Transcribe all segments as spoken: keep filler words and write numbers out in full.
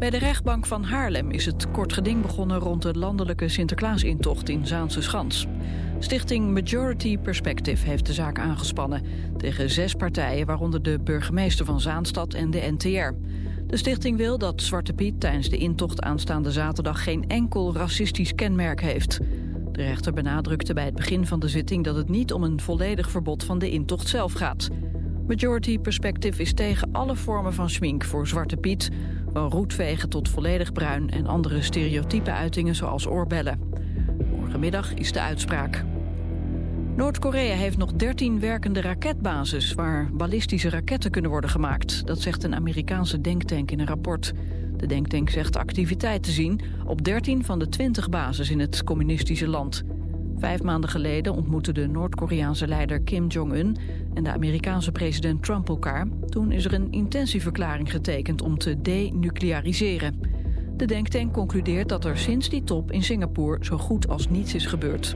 Bij de rechtbank van Haarlem is het kort geding begonnen rond de landelijke Sinterklaasintocht in Zaanse Schans. Stichting Majority Perspective heeft de zaak aangespannen tegen zes partijen, waaronder de burgemeester van Zaanstad en de N T R. De stichting wil dat Zwarte Piet tijdens de intocht aanstaande zaterdag geen enkel racistisch kenmerk heeft. De rechter benadrukte bij het begin van de zitting dat het niet om een volledig verbod van de intocht zelf gaat. Majority Perspective is tegen alle vormen van schmink voor Zwarte Piet, van roetvegen tot volledig bruin en andere stereotype uitingen zoals oorbellen. Morgenmiddag is de uitspraak. Noord-Korea heeft nog dertien werkende raketbases waar ballistische raketten kunnen worden gemaakt. Dat zegt een Amerikaanse denktank in een rapport. De denktank zegt activiteit te zien op dertien van de twintig bases in het communistische land. Vijf maanden geleden ontmoetten de Noord-Koreaanse leider Kim Jong-un en de Amerikaanse president Trump elkaar. Toen is er een intentieverklaring getekend om te denucleariseren. De denktank concludeert dat er sinds die top in Singapore zo goed als niets is gebeurd.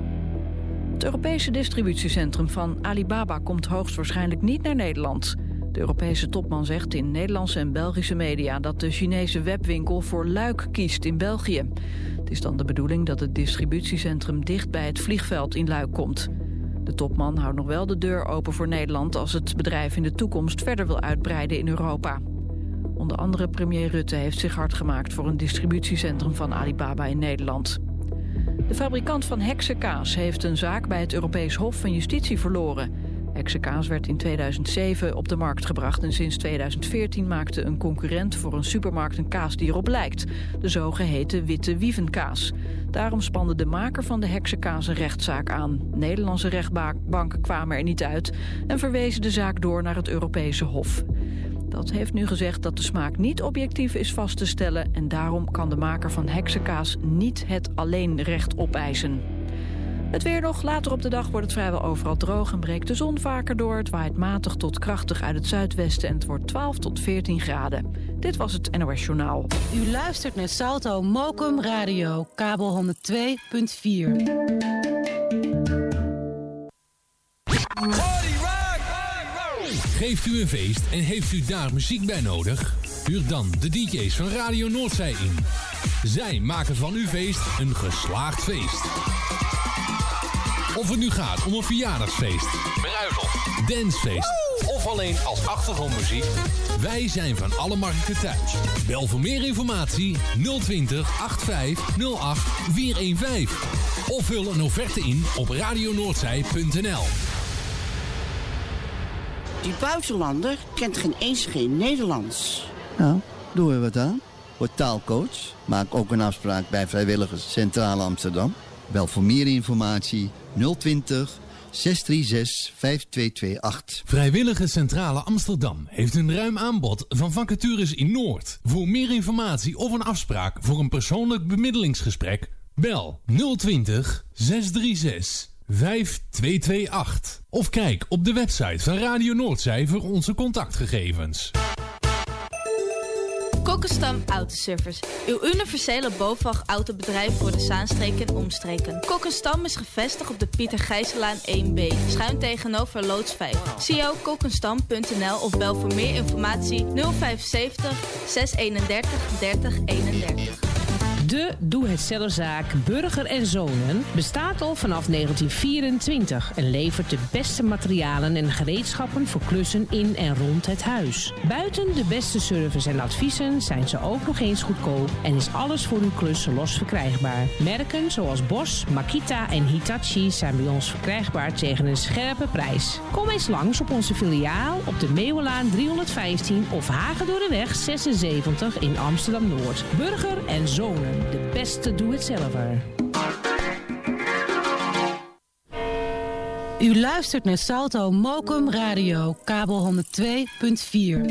Het Europese distributiecentrum van Alibaba komt hoogstwaarschijnlijk niet naar Nederland. De Europese topman zegt in Nederlandse en Belgische media dat de Chinese webwinkel voor Luik kiest in België. Het is dan de bedoeling dat het distributiecentrum dicht bij het vliegveld in Luik komt. De topman houdt nog wel de deur open voor Nederland als het bedrijf in de toekomst verder wil uitbreiden in Europa. Onder andere premier Rutte heeft zich hard gemaakt voor een distributiecentrum van Alibaba in Nederland. De fabrikant van heksenkaas heeft een zaak bij het Europees Hof van Justitie verloren. Heksenkaas werd in tweeduizend zeven op de markt gebracht en sinds tweeduizend veertien maakte een concurrent voor een supermarkt een kaas die erop lijkt, de zogeheten witte wievenkaas. Daarom spande de maker van de heksenkaas een rechtszaak aan. Nederlandse rechtbanken kwamen er niet uit en verwezen de zaak door naar het Europese Hof. Dat heeft nu gezegd dat de smaak niet objectief is vast te stellen en daarom kan de maker van heksenkaas niet het alleenrecht opeisen. Het weer nog. Later op de dag wordt het vrijwel overal droog en breekt de zon vaker door. Het waait matig tot krachtig uit het zuidwesten en het wordt twaalf tot veertien graden. Dit was het N O S Journaal. U luistert naar Salto Mokum Radio, kabel honderd twee punt vier. Geeft u een feest en heeft u daar muziek bij nodig? Huur dan de D J's van Radio Noordzij in. Zij maken van uw feest een geslaagd feest. Of het nu gaat om een verjaardagsfeest, bruiloft, dancefeest of alleen als achtergrondmuziek. Wij zijn van alle markten thuis. Bel voor meer informatie nul twintig achtenvijftig nul acht vierhonderdvijftien. Of vul een offerte in op radionoordzij punt n l. Die buitenlander kent geen eens geen Nederlands. Nou, doen we wat aan. Word taalcoach. Maak ook een afspraak bij Vrijwilligers Centraal Amsterdam. Bel voor meer informatie nul twintig zes drie zes vijf twee twee acht. Vrijwilligers Centrale Amsterdam heeft een ruim aanbod van vacatures in Noord. Voor meer informatie of een afspraak voor een persoonlijk bemiddelingsgesprek, bel nul twintig zes drie zes vijf twee twee acht. Of kijk op de website van Radio Noordzij voor onze contactgegevens. Kokkenstam Autoservice. Uw universele BOVAG autobedrijf voor de Zaanstreken en omstreken. Kokkenstam is gevestigd op de Pieter Gijsselaan één B. Schuin tegenover loods vijf. C O kokkenstam punt n l of bel voor meer informatie nul vijf zeven nul zes eenendertig dertig eenendertig. De doe-het-zelfzaak Burger en Zonen bestaat al vanaf negentien vierentwintig en levert de beste materialen en gereedschappen voor klussen in en rond het huis. Buiten de beste service en adviezen zijn ze ook nog eens goedkoop en is alles voor uw klus los verkrijgbaar. Merken zoals Bosch, Makita en Hitachi zijn bij ons verkrijgbaar tegen een scherpe prijs. Kom eens langs op onze filiaal op de Meeuwenlaan driehonderdvijftien of Hagedorreweg zesenzeventig in Amsterdam-Noord. Burger en Zonen. De beste doe-het-zelver. U luistert naar Salto Mokum Radio, kabel honderd twee punt vier.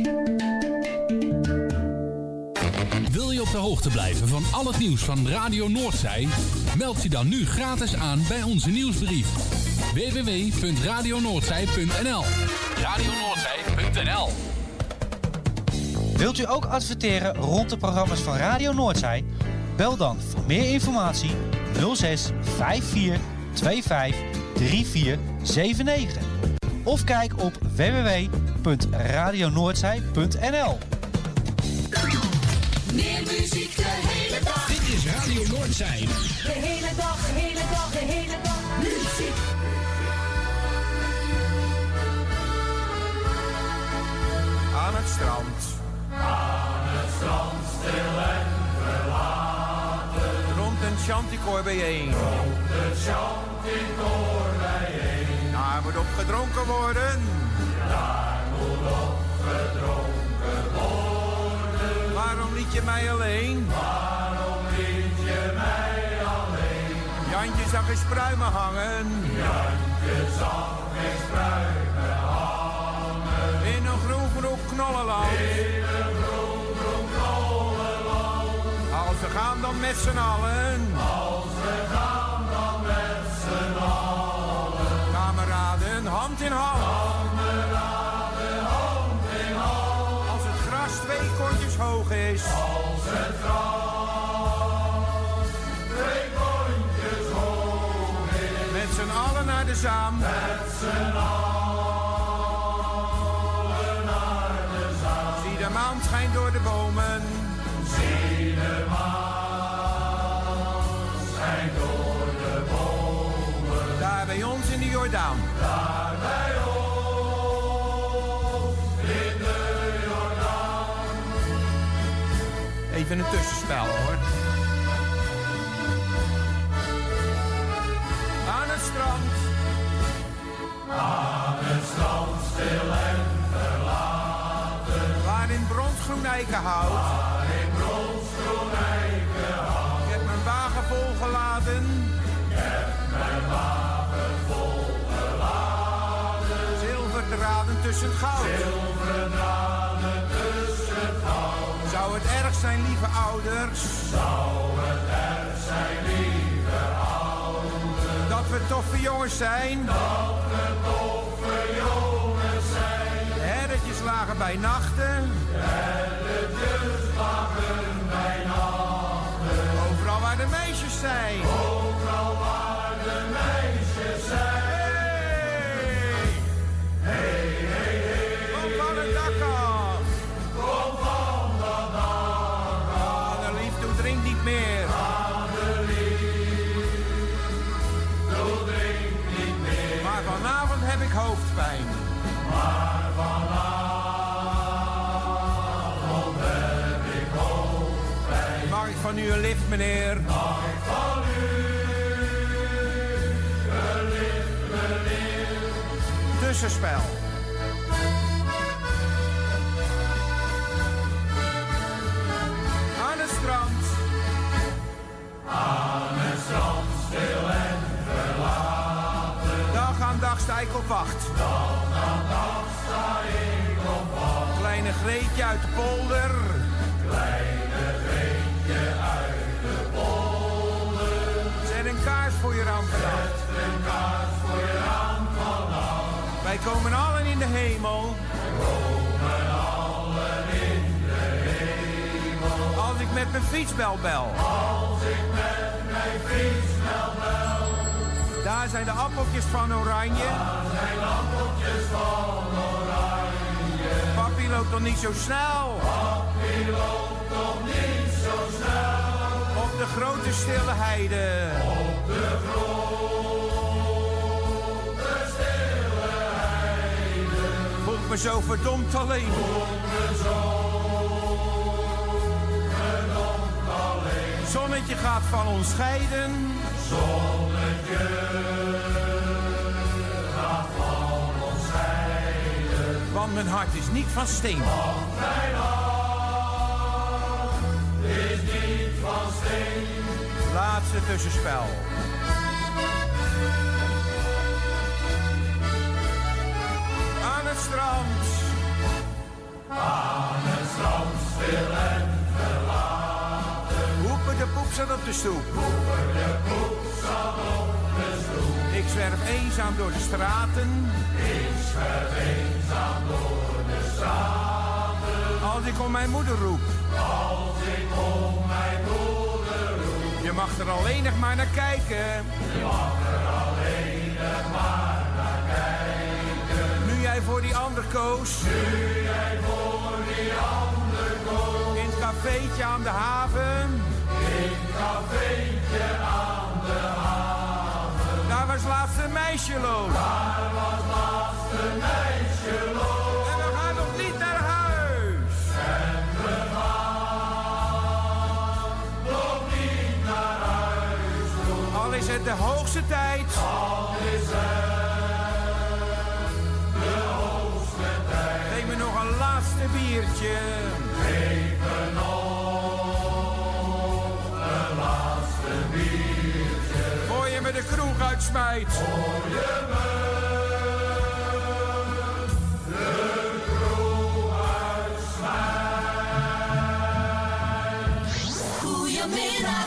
Wil je op de hoogte blijven van al het nieuws van Radio Noordzij? Meld je dan nu gratis aan bij onze nieuwsbrief. w w w punt radio noordzij punt n l radio noordzij punt n l. Wilt u ook adverteren rond de programma's van Radio Noordzij? Bel dan voor meer informatie nul zes vijf vier twee vijf drie vier zeven negen. Of kijk op w w w punt radio noordzij punt n l. Meer muziek de hele dag. Dit is Radio Noordzij. De hele dag, de hele dag, de hele dag. Muziek. Aan het strand. Aan het strand, stil en verlaten. Rond een chanticoor bijeen. Rond een chanticoor bijeen. Daar moet op gedronken worden. Daar moet op gedronken worden. Waarom liet je mij alleen? Waarom liet je mij alleen? Jantje zag eens pruimen hangen. Jantje zag eens pruimen hangen. In een groen groen knollenland. In een groen groen knollenland. Als we gaan dan met z'n allen. Als we gaan dan met z'n allen. Kameraden, hand in hand. Kameraden, hand in hand. Als het gras twee kontjes hoog is. Als het gras twee kontjes hoog is. Met z'n allen naar de zaam. Met z'n allen naar de zaam. Zie de maan schijnt door de bomen. Zie de maan schijnt door de bomen. Daar bij ons in de Jordaan. Daar bij ons in de Jordaan. Even een tussenspel hoor. Aan het strand. Aan het strand stil en verlaten. Waar in bronsgroen eikenhout. Waar in bronsgroen eikenhout. Ik heb mijn wagen volgeladen. Ik heb mijn wagen volgeladen. Zilverdraden tussen het goud. Zilverdraden tussen het goud. Zou het erg zijn, lieve ouders? Zou het erg zijn, lieve ouders? Dat we toffe jongens zijn. Dat we toffe jongens zijn. De herretjes lagen bij nachten. De herretjes lagen bij nachten. Overal waar de meisjes zijn. Overal waar de meisjes zijn. Hey! Hey, hey, hey. Kom van het dak af. Kom van dat dak af. Vaderlief, doe drink niet meer. Vaderlief, doe drink niet meer. Maar vanavond heb ik hoofdpijn. Maar vanavond heb ik hoofdpijn. Mag ik van u een lift, meneer? Mag ik van u een lift, meneer? Tussenspel. Aan het strand. Aan het strand, stil en verlaten. Dag aan dag sta ik op wacht. Dag aan dag sta ik op wacht. Kleine Greetje uit de polder. Kleine Greetje uit de polder. Zet een kaars voor je raam vannacht. Zet een kaars voor je raam vannacht. Wij komen allen in de hemel. We komen allen in de hemel. Als ik met mijn fietsbel bel. Als ik met mijn fietsbel bel. Daar zijn de appeltjes van oranje. Daar zijn appeltjes van oranje. Papi loopt nog niet zo snel. Papi loopt nog niet zo snel. Op de grote stille heide. Op de grote stille heide. Voelt me zo verdomd alleen. Voelt me zo verdomd alleen. Zonnetje gaat van ons scheiden. Zonnetje gaat van ons scheiden. Want mijn hart is niet van steen. Want mijn hart is niet van steen. Laatste tussenspel. Aan het strand. Aan het strand, stil en verlaten. Hoepen de poep zat op de stoep. Hoepen de poep zat op de stoep. Ik zwerf eenzaam door de straten. Ik zwerf eenzaam door de straten. Als ik om mijn moeder roep. Als ik om mijn moeder roep. Je mag er alleen nog maar naar kijken. Je mag er alleen nog maar naar kijken. Nu jij voor die ander koos. Nu jij voor die ander In het cafeetje aan de haven. In het cafeetje aan de haven. Daar was laatst een meisje los. Daar was laatst een meisje los. En we gaan nog niet naar huis. En we gaan nog niet naar huis. Al is het de hoogste tijd. Al is het de hoogste tijd. Neem me nog een laatste biertje. Geef me nog een laatste biertje. Voor je me de kroeg uitsmijt. Voor je me de kroeg uitsmijt. Goedemiddag.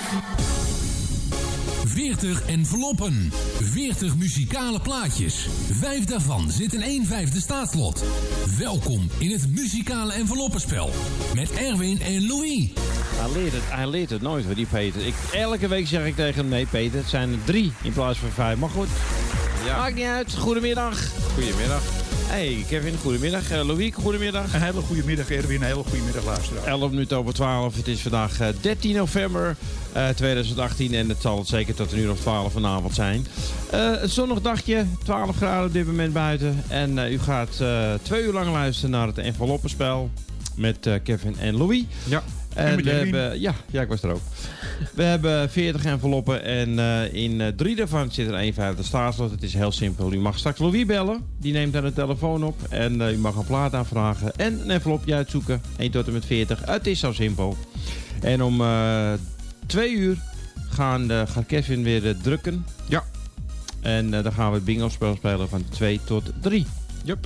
veertig enveloppen. veertig muzikale plaatjes. Vijf daarvan zitten in één vijfde staatslot. Welkom in het muzikale enveloppenspel. Met Erwin en Louis. Hij leert het, hij leert het nooit, hoor, die Peter. Ik, elke week zeg ik tegen hem, nee Peter, het zijn er drie in plaats van vijf. Maar goed, ja. Maakt niet uit. Goedemiddag. Goedemiddag. Hey Kevin, goedemiddag. Uh, Louis, goedemiddag. Een hele goede middag Erwin, een hele goede middag luisteraar. elf minuten over twaalf. Het is vandaag uh, dertien november uh, tweeduizend achttien en het zal het zeker tot een uur of twaalf vanavond zijn. Uh, een zonnig dagje, twaalf graden op dit moment buiten. En uh, u gaat uh, twee uur lang luisteren naar het enveloppenspel met uh, Kevin en Louis. Ja. En we hebben, ja, ja, ik was er ook. We hebben veertig enveloppen en uh, in uh, drie daarvan zit er één vijfde staatslot. Het is heel simpel. U mag straks Louis bellen. Die neemt dan de telefoon op en uh, u mag een plaat aanvragen en een envelopje uitzoeken. één tot en met veertig. Het is zo simpel. En om uh, twee uur gaan, uh, gaat Kevin weer uh, drukken. Ja. En uh, dan gaan we het bingo-spel spelen van twee tot drie. Jup.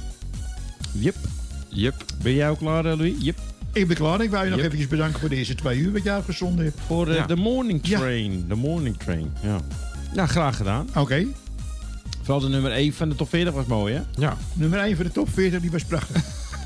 Jup. Jup. Ben jij ook klaar, uh, Louis? Jup. Ik ben klaar. Ik wil je nog Yep. eventjes bedanken voor de eerste twee uur wat jij uitgezonden hebt. Voor de ja. morning train. De morning train, ja. Nou, graag gedaan. Oké. Okay. Vooral de nummer één van de top veertig was mooi, hè? Ja. Nummer één van de top veertig, die was prachtig.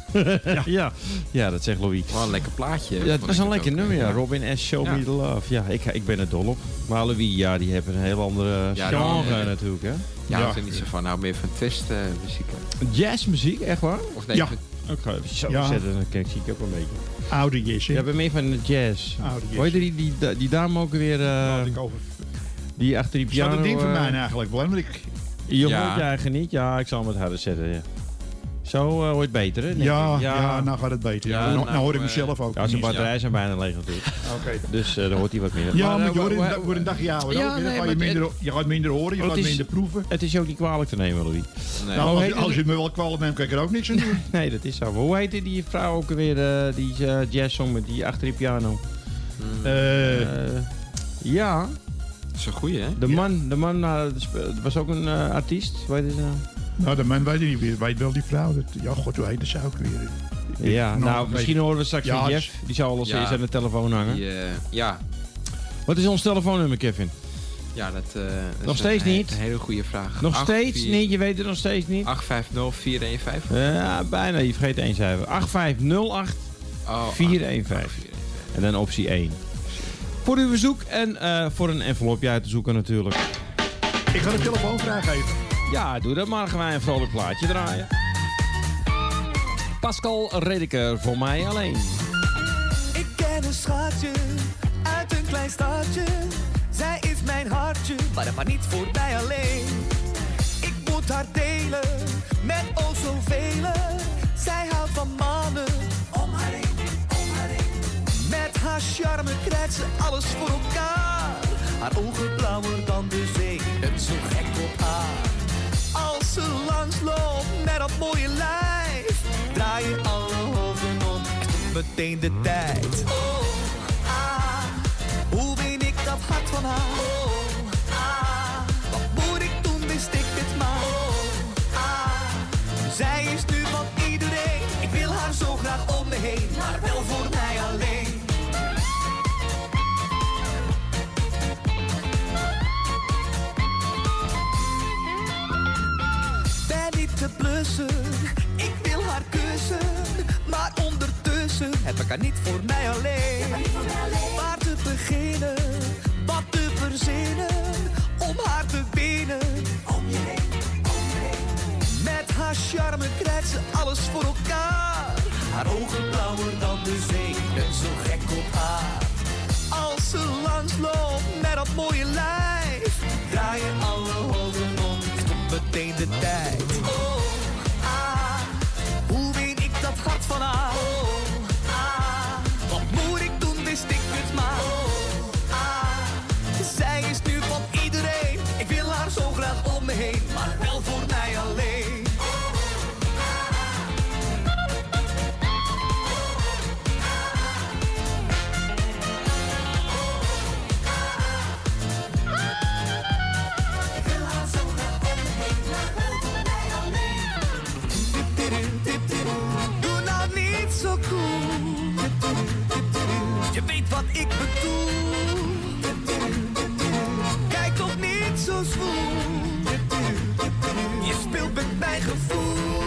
ja. ja. Ja, dat zegt Louis. Wel een lekker plaatje. Ja, het was een lekker ook, nummer, ja. ja. Robin S. Show ja. Me The Love. Ja, ik, ik ben er dol op. Maar Louis, ja, die hebben een heel andere ja, genre die, uh, natuurlijk, hè? Ja, ik ja. er niet zo van. Nou, meer van twist uh, muziek. Jazzmuziek, echt waar? Of nee, ja. Van... Ik ga even zo ja. zetten, dan kijk, zie ik ook een beetje. Oude jazz, hè? Ja, ben meer van de jazz. Oude jazz. Hoe heet die, die, die, die dame ook weer? Uh, ik over... Die achter die piano... Is dat een ding uh, van mij eigenlijk wel? Ik... Je ja. hoort je eigen niet? Ja, ik zal hem het harder zetten, ja. Zo uh, hoort het beter, hè? Ja, ja, ja, nou gaat het beter. Ja, nou, nou, nou hoor ik mezelf ook. Ja, zijn batterijen ja. zijn bijna leeg natuurlijk. Okay. Dus uh, dan hoort hij wat minder. Ja, maar, maar uh, je, hoort een, wordt een dagje ouder ja, ook. Nee, ga je, minder, het, je gaat minder horen, je gaat is, minder proeven. Het is ook niet kwalijk te nemen, Louis. Nee. Nou, als, als je het me wel kwalijk neemt, kan ik er ook niks aan doen. Nee, dat is zo. Maar hoe heette die vrouw ook weer, uh, die uh, jazzsong met die achter die piano? Hmm. Uh, uh, ja. Dat is een goeie, hè? De man, de man uh, was ook een uh, artiest. Hoe heet het nou? Nou, de man weet niet meer. Weet wel die vrouw. Dat, ja, god, hoe heet ze ook weer? Ja, nou, nou misschien horen we straks ja, van Jeff. Die zou al eens ja, aan de telefoon hangen. Die, uh, ja. Wat is ons telefoonnummer, Kevin? Ja, dat, uh, dat nog is steeds een, niet. Een hele goede vraag. Nog acht, steeds vier, niet? Je weet het nog steeds niet? acht vijf nul vier een vijf. Ja, bijna. Je vergeet één cijfer. acht vijf nul acht vier een vijf. En dan optie één. Voor uw verzoek en uh, voor een envelopje uit te zoeken natuurlijk. Ik ga de telefoon vrijgeven. Ja, doe dat maar. Gaan wij een vrolijk plaatje draaien. Pascal Redeker, voor mij alleen. Ik ken een schatje uit een klein stadje. Zij is mijn hartje, maar dat maar niet voor mij alleen. Ik moet haar delen met oh zoveel. Zij houdt van mannen om haar heen, om haar heen. Met haar charme krijgt ze alles voor elkaar. Haar ogen blauwer dan de zee, het zo gek op haar. Als ze langs loopt met dat mooie lijf, draaien alle hoofden om, meteen de tijd. Oh, ah, hoe win ik dat hart van haar? Oh, ah, wat moet ik doen, wist ik het maar. Oh, ah, zij is nu van iedereen, ik wil haar zo graag om me heen, maar wel voor mij alleen. Te blussen, ik wil haar kussen, maar ondertussen heb ik haar niet voor mij alleen. Waar te beginnen, wat te verzinnen, om haar te winnen. Om je heen, om je heen. Met haar charme krijgt ze alles voor elkaar. Haar ogen blauwer dan de zee. Ben zo gek op haar. Als ze langs loopt met dat mooie lijf, draaien alle hoofden om, stopt meteen de tijd. Oh, ah, hoe win ik dat hart van haar? Oh, ah, wat moet ik doen, wist ik het maar. Oh, ah, zij is nu van iedereen. Ik wil haar zo graag om me heen, maar wel voor mij alleen. Je weet wat ik bedoel. Kijk toch niet zo zwoel. Je speelt met mijn gevoel.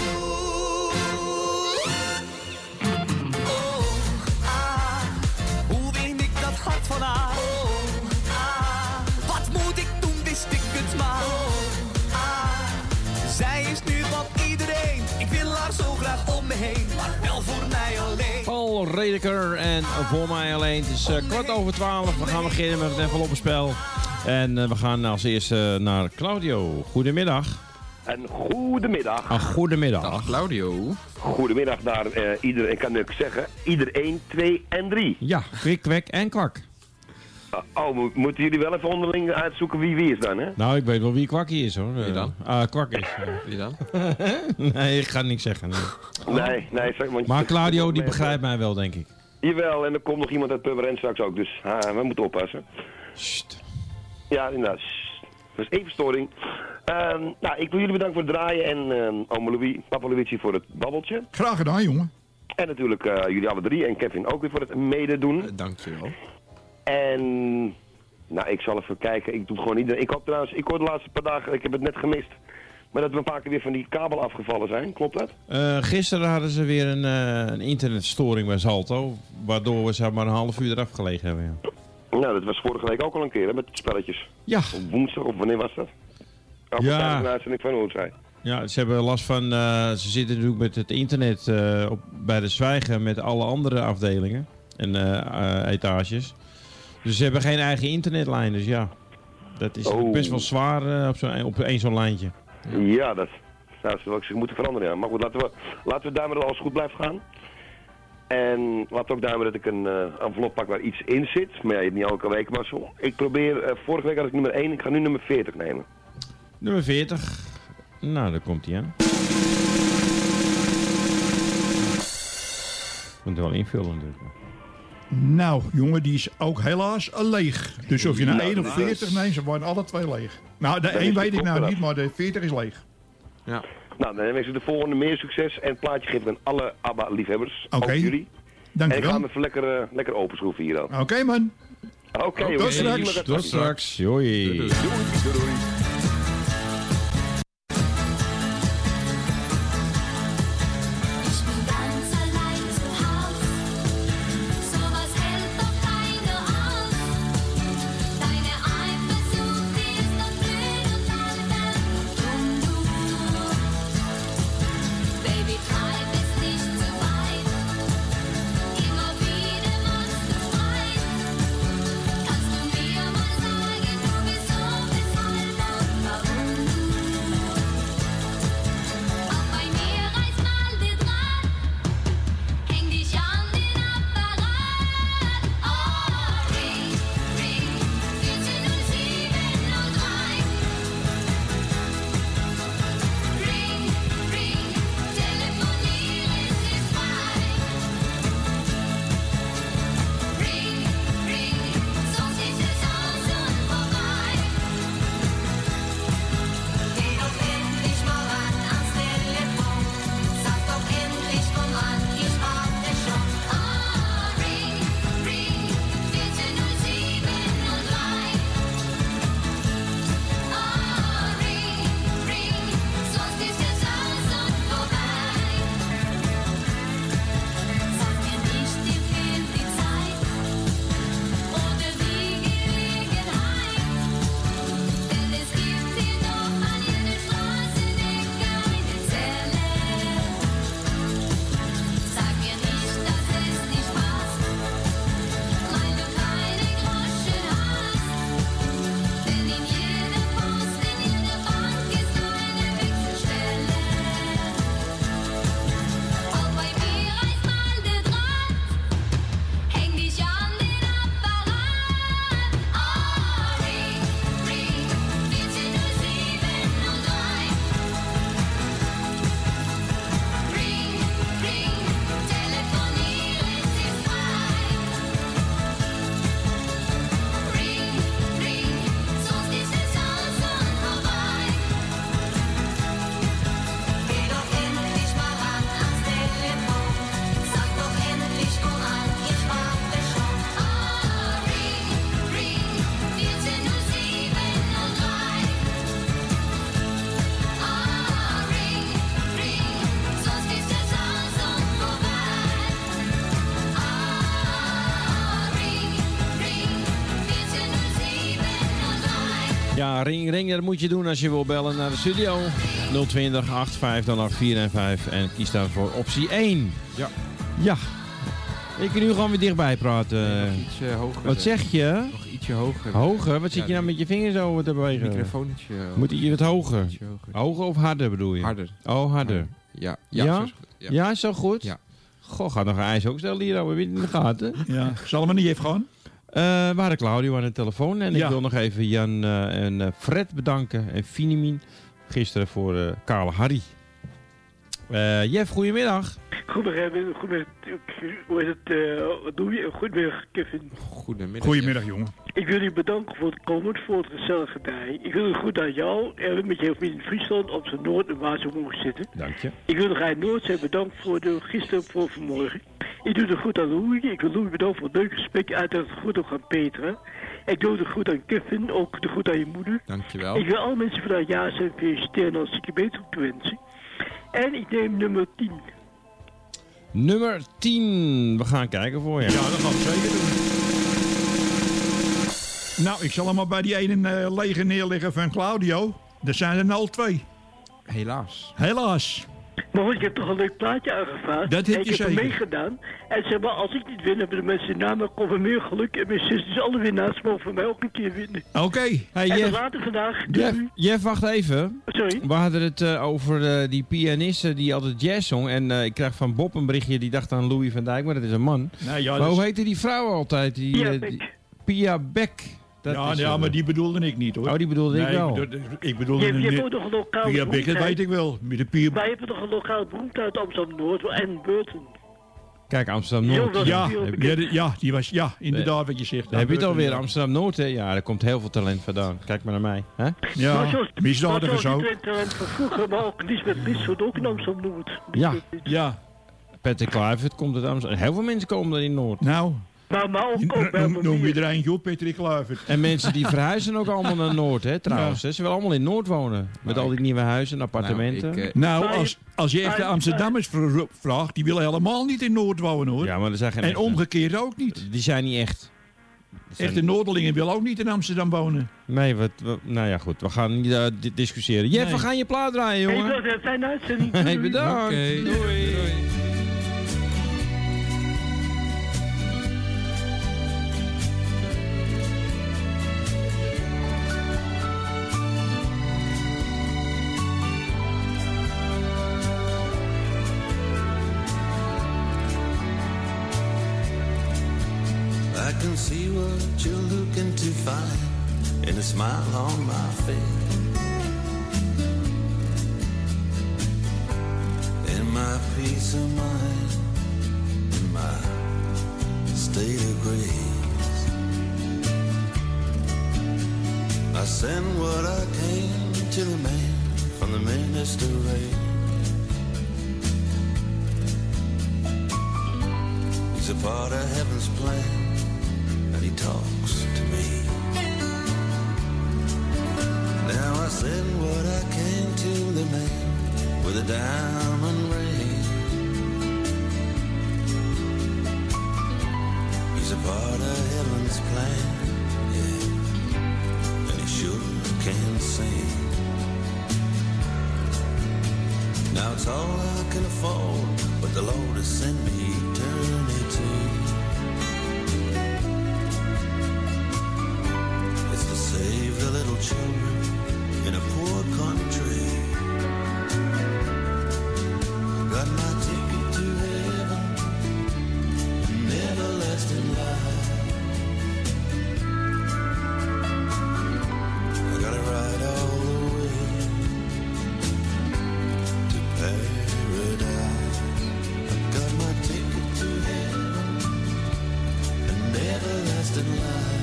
Oh, ah, hoe win ik dat hart van haar? Oh, ah, wat moet ik doen, wist ik het maar. Oh, ah, zij is nu van iedereen. Ik wil haar zo graag om me heen, maar wel voor mij alleen. Paul Redeker en voor mij alleen. Het is uh, kwart over twaalf. We gaan beginnen met het enveloppenspel. En uh, we gaan als eerste uh, naar Claudio. Goedemiddag. Een goedemiddag. Een goedemiddag. Dag Claudio. Goedemiddag naar uh, iedereen, kan ik zeggen, iedereen, twee en drie. Ja, kwik, kwek en kwak. Uh, oh, mo moeten jullie wel even onderling uitzoeken wie wie is dan, hè? Nou, ik weet wel wie kwakkie is, hoor. Wie dan? Ah, uh, kwak is. Wie dan? Nee, ik ga niks zeggen. Nee, nee. nee zeg, want maar Claudio, die begrijpt mij wel, denk ik. Jawel, en er komt nog iemand uit Purmerend straks ook, dus ha, we moeten oppassen. Sst. Ja, inderdaad. Dat is even storing. Um, nou, ik wil jullie bedanken voor het draaien en um, oma Louis, papa Luigi voor het babbeltje. Graag gedaan, jongen. En natuurlijk uh, jullie alle drie en Kevin ook weer voor het mededoen. Uh, dankjewel. En, nou, ik zal even kijken. Ik doe het gewoon niet. Ik hoop trouwens, ik hoor de laatste paar dagen, ik heb het net gemist, maar dat we een paar keer weer van die kabel afgevallen zijn. Klopt dat? Uh, gisteren hadden ze weer een, uh, een internetstoring bij Zalto, waardoor we zeg maar een half uur eraf gelegen hebben. Ja. Nou, dat was vorige week ook al een keer, hè, met spelletjes. Ja. Op woensdag, of wanneer was dat? Ook ja. Een uitzending van Noordzij. Ja, ze hebben last van, uh, ze zitten natuurlijk met het internet uh, op, bij de Zwijgen met alle andere afdelingen en uh, uh, etages. Dus ze hebben geen eigen internetlijn, dus ja, dat is oh. best wel zwaar uh, op zo'n op één zo'n lijntje. Ja, dat zou ze wel moeten veranderen, ja. Maar goed, laten we, laten we duimen dat alles goed blijft gaan. En laat ook duimen dat ik een uh, envelop pak waar iets in zit. Maar ja, je hebt niet elke week maar zo. Ik probeer, uh, vorige week had ik nummer één, ik ga nu nummer veertig nemen. Nummer veertig. Nou, daar komt hij aan. Moet er wel invullen natuurlijk. Nou, jongen, die is ook helaas leeg. Dus of je nou één of veertig neemt, ze worden alle twee leeg. Nou, de één weet ik nou niet, maar de veertig is leeg. Ja. Nou, dan wens ik de volgende meer succes. En het plaatje geef ik aan alle ABBA-liefhebbers. Oké. Okay. Jullie. Dank en je ik wel. ga hem even lekker, uh, lekker openschroeven hier dan. Oké, okay, man. Oké, okay, tot straks. Tot straks. Doei. Doei. Doei. Doei. Kannst du mir mal sagen, du bist so bis halb Ja, ring, ring, dat moet je doen als je wil bellen naar de studio. nul twintig, acht vijf nul acht vier een vijf en kies dan voor optie één. Ja. Ja. Ik kan nu gewoon weer dichtbij praten. Nog iets uh, hoger. Wat zeg je? Nog ietsje hoger. Hoger? Wat zit ja, je nou met je vingers over te bewegen? Microfoontje. Moet je het hoger? Ietsje hoger? Hoger of harder bedoel je? Harder. Oh, harder. Ja. Ja? Ja, zo is goed. Ja. Ja, is zo goed? Ja. Goh, gaat nog een ijs ook stellen hier, weer in de gaten. Ja, zal hem niet even gaan? Uh, we hadden Claudio aan de telefoon en Ja. ik wil nog even Jan uh, en uh, Fred bedanken en Finimin gisteren voor uh, Kale Harry. Uh, Jeff, goedemiddag. Goedemiddag, goedemiddag, hoe is het, uh, wat doe je? Goedemiddag, Kevin. Goedemiddag. Goedemiddag, jongen. Ik wil je bedanken voor het komen, voor het gezellige tijd. Ik wil het goed aan jou en met je in Friesland op zijn Noord en waar ze mogen zitten. Dank je. Ik wil nog aan Noord zijn bedankt voor de gisteren voor vanmorgen. Ik doe het goed aan Louis. Ik wil Louis bedanken voor het leuke gesprek. Uiteraard goed ook aan Petra. Ik doe het goed aan Kevin, ook de goed aan je moeder. Dankjewel. Ik wil alle mensen vandaag jaar zijn feliciteren als ik je beter op te wensen. En ik neem nummer tien. Nummer tien. We gaan kijken voor je. Ja, dat gaan we zeker doen. Nou, ik zal hem maar bij die ene uh, lege neerleggen van Claudio. Er zijn er nou al twee. Helaas. Helaas. Maar goed, ik heb toch een leuk plaatje aangevraagd. Dat heb je ik heb zeker. er meegedaan. En zeg maar, als ik niet win, hebben de mensen namen komen meer geluk. En mijn zusjes alle winnaars mogen voor mij ook een keer winnen. Oké. Okay. Hey, en Jeff, dan later vandaag... Jeff, Jeff, wacht even. Sorry? We hadden het uh, over uh, die pianiste die altijd jazz zong. En uh, ik kreeg van Bob een berichtje, die dacht aan Louis van Dijk, maar dat is een man. Nee, ja, maar dus... hoe heette die vrouw altijd? Die, Pia uh, Beck. Die, Pia Beck. Dat ja, is, ja, uh, maar die bedoelde ik niet, hoor. Oh, die bedoelde nee, ik wel. Ik, ik bedoelde... Je, je hebt een, ook nog een lokale Pia Beck, dat beroemdheid. weet ik wel. Met de Pia... Wij hebben toch een lokale beroemdheid uit Amsterdam-Noord en Burton. Kijk, Amsterdam-Noord. Ja, ja, ja, die was, ja, inderdaad wat je zegt. Dan heb je het alweer, Amsterdam-Noord, hè? Ja, er komt heel veel talent vandaan. Kijk maar naar mij, hè? Ja, misdadigers ook. Maar talent van vroeger, maar ook Lisbeth Liesvoort ook in Amsterdam-Noord. Ja, ja. Patrick Kluivert komt uit Amsterdam. Heel veel mensen komen er in Noord. Nou... Maar, maar ook, ook bij noem, noem je er eentje op, Patrick Kluivert. En mensen die verhuizen ook allemaal naar Noord, hè, trouwens. Ja. Hè? Ze willen allemaal in Noord wonen. Met Nou, al die nieuwe huizen en appartementen. Nou, ik, uh, nou als, als je echt de Amsterdammers vraagt, die willen helemaal niet in Noord wonen, hoor. Ja, maar er zijn geen en echte. omgekeerd ook niet. Die zijn niet echt. Zijn... Echte Noorderlingen willen ook niet in Amsterdam wonen. Nee, wat, wat, nou ja, goed. We gaan niet uh, discussiëren. Jeff, Nee. we gaan je plaat draaien, jongen. Hey, dat is een fijne uitzending. Hey, bedankt. Okay. Doei. Doei. I can see what you're looking to find in a smile on my face. In my peace of mind, in my state of grace, I send what I can to the man from the minister race. He's a part of heaven's plan, and he talks to me. Now I send what I can to the man with a diamond ring. He's a part of heaven's plan, yeah, and he sure can sing. Now it's all I can afford, but the Lord has sent me eternity. It's to save the little children in a poor country. Got my ticket to heaven, an everlasting life. I gotta ride all the way to paradise. I got my ticket to heaven, an everlasting life.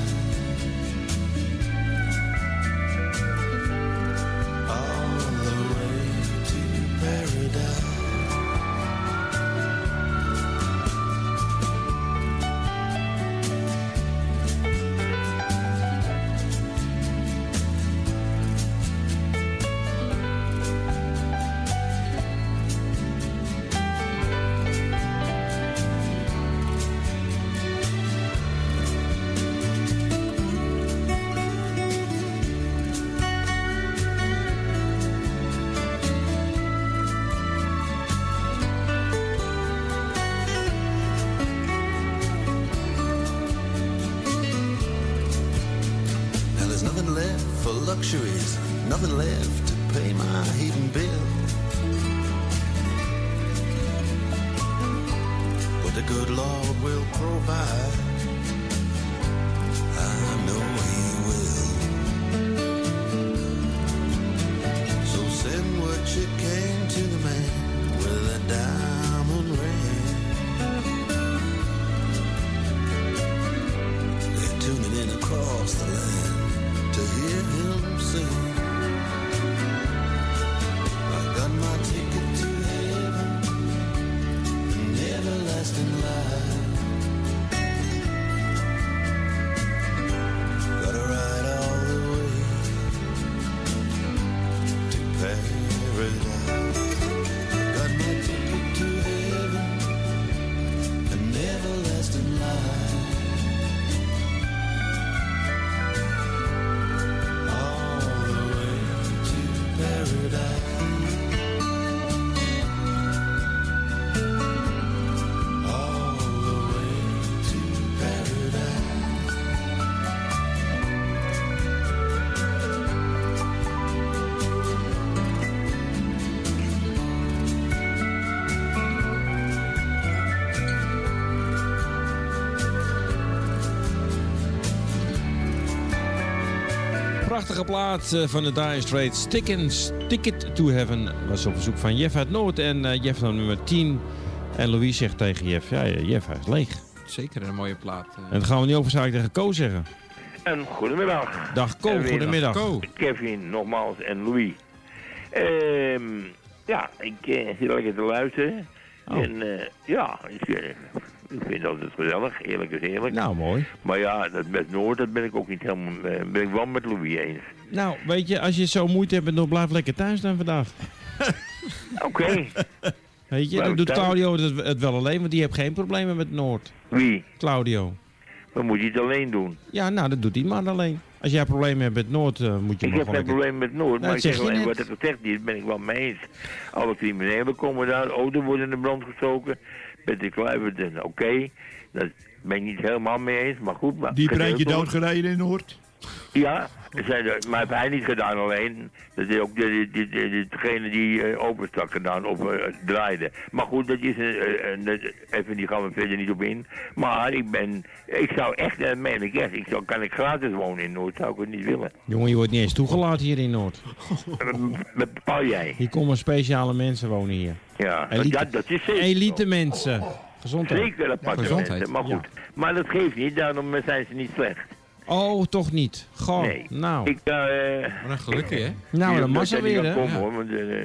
All the way to paradise. luxuries, nothing left to pay my heating bill. But the good Lord will provide. I know He will. So send what you can to the man with a diamond ring. They're tuning in across the land to hear him sing. I got my ticket to heaven, an everlasting life. Gotta ride all the way to paradise. Got my ticket to heaven, an everlasting life. Prachtige plaat uh, van de Dire Straits. Ticket to Heaven was op verzoek van Jeff uit Noord. En uh, Jeff dan nummer tien. En Louis zegt tegen Jeff, ja, Jeff, hij is leeg. Zeker een mooie plaat. Uh. En dat gaan we niet overzaak tegen Co zeggen. En goedemiddag. Dag Co, goedemiddag. Co. Kevin, nogmaals, en Louis. Uh, ja, ik uh, zit lekker te luisteren. Oh. En uh, ja, ik, uh, ik vind dat het gezellig, eerlijk is eerlijk. Nou, mooi. Maar ja, dat met Noord, dat ben ik ook niet helemaal, uh, ben ik wel met Louis eens. Nou, weet je, als je zo moeite hebt, dan blijf lekker thuis dan vandaag. Oké. Okay. Weet je, dan doet Claudio het, het wel alleen, want die heeft geen problemen met Noord. Wie? Claudio. Dan moet hij het alleen doen. Ja, nou, dat doet hij maar alleen. Als jij problemen hebt met Noord, uh, moet je ik maar heb geen lekker... probleem met Noord, nou, maar ik zeg alleen net. wat er gezegd is, ben ik wel mee eens. Alle criminelen komen daar, auto's worden in de brand gestoken. Peter Kluivert, oké, okay, dat ben ik niet helemaal mee eens, maar goed. Maar die brengt je doodgereden in Noord? Ja, maar heeft hij niet gedaan alleen. Dat is ook de, de, de, degene die uh, openstak gedaan of uh, draaide. Maar goed, dat is een, uh, uh, even, die gaan we verder niet op in. Maar ik ben, ik zou echt, dat meen ik echt, ik zou, kan ik gratis wonen in Noord, zou ik het niet willen. Jongen, je wordt niet eens toegelaten hier in Noord. Dat bepaal jij. Hier komen speciale mensen wonen hier. Ja, elite, dat, dat is zeker. Elite mensen. Gezondheid. Zeker aparte ja, mensen, maar goed. Ja. Maar dat geeft niet, daarom zijn ze niet slecht. Oh, toch niet? Goh, nee. nou. Ik, uh, Wat een gelukkig, hè? Nou, dat massa weer, hè? Komen, ja. hoor, want, uh,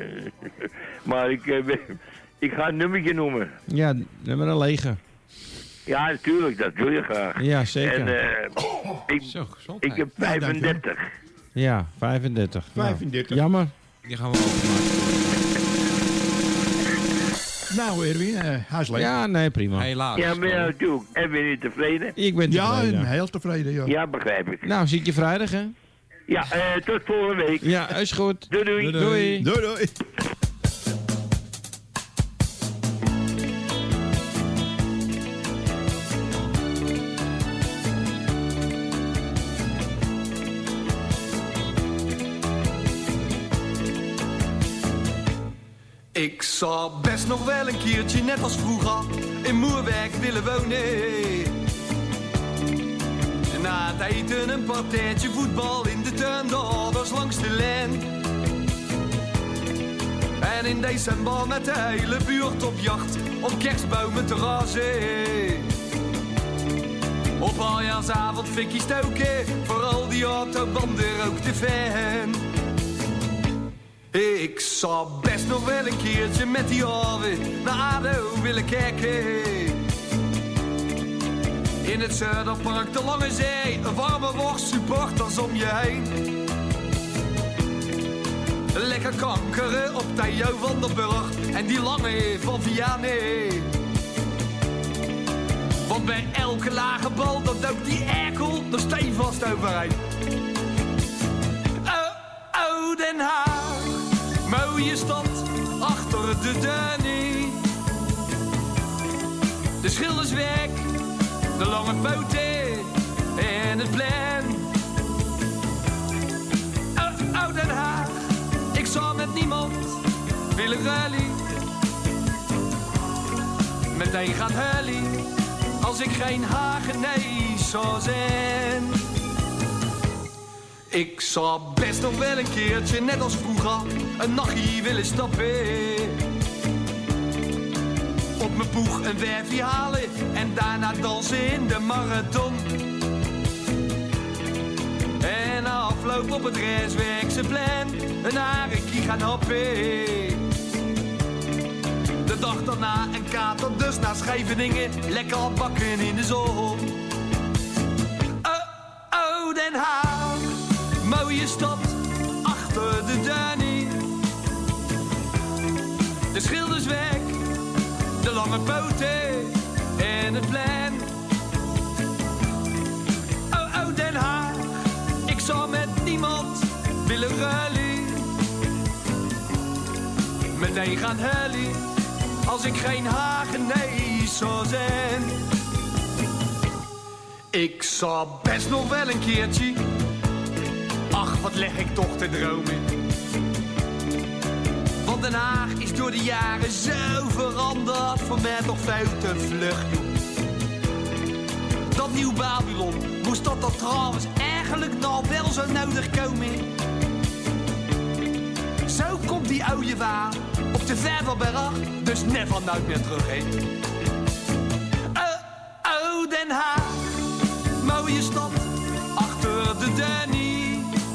maar ik, uh, ik ga een nummertje noemen. Ja, nummer een lege. Ja, natuurlijk, dat wil je graag. Ja, zeker. En uh, ik, Zo, ik heb vijfendertig. Ja, vijfendertig. vijfendertig. Nou, jammer. Die gaan we openmaken. Nou, Erwin, uh, hij is leeg. Ja, nee, prima. Helaas. Ja, maar ja, natuurlijk. En ben je tevreden? Ik ben tevreden. Ja, heel tevreden, ja. Ja, begrijp ik. Nou, zie ik je vrijdag, hè? Ja, uh, tot volgende week. Ja, is goed. Doei, doei. Doei, doei. Doei, doei. Ik zou best nog wel een keertje, net als vroeger, in Moerwijk willen wonen. Na het eten een partijtje voetbal in de tuin, de ouders langs de lijn. En in december met de hele buurt op jacht, om kerstbomen te razen. Op aljaarsavond fikkie stoken, vooral die autobanden ook te fan. Ik zou best nog wel een keertje met die oren naar ADO willen kijken. In het Zuiderpark, de Lange Zee, een warme worst, supporters om je heen. Lekker kankeren op Theo van der Burg en die lange van Vianney. Want bij elke lage bal, dat duikt die erkel er stevast overheen. Oh, oh, Den Haag. Mooie stad, achter de Danny. De Schildersweg, de lange poten en het plein. Oh, rally. Meteen gaat Hully, als ik geen Hagenees zou zijn. Ik zou best nog wel een keertje, net als vroeger, een nachtje willen stappen. Op mijn poeg een werfje halen en daarna dansen in de marathon. En na afloop op het restwerkse-plan een harekie gaan happen. De dag daarna een kater, dus naar Scheveningen, lekker bakken in de zon. Oh, oh, Den Haag, mooie stad, achter de Danny. De schilders weg, de lange poten en het plein. Oh, oh, Den Haag, ik zou met niemand willen rally. Meteen gaan Hully, als ik geen Hagenees zou zijn. Ik zou best nog wel een keertje, ach wat leg ik toch te dromen. Want Den Haag is door de jaren zo veranderd, voor mij toch veel te vlug, joh. Dat nieuw Babylon, moest dat dan trouwens eigenlijk nou wel zo nodig komen? Zo komt die oude waar op de Vervelberg, dus never nooit meer terug heen. Oh, oh, Den Haag, mooie stad, achter de Danny.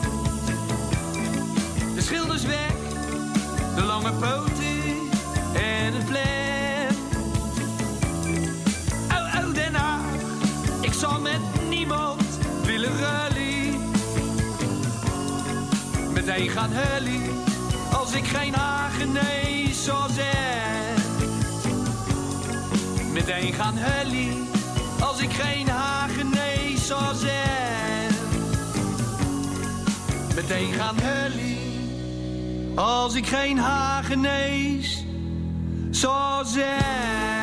De schilders weg, de lange poten en het plein. Oh, oh, Den Haag, ik zou met niemand willen rally. Meteen gaan Hully, als ik geen Hagenees zou zijn. Meteen gaan Hully, als ik geen Hagenees zou zijn. Meteen gaan Hully, als ik geen Hagenees zou zijn.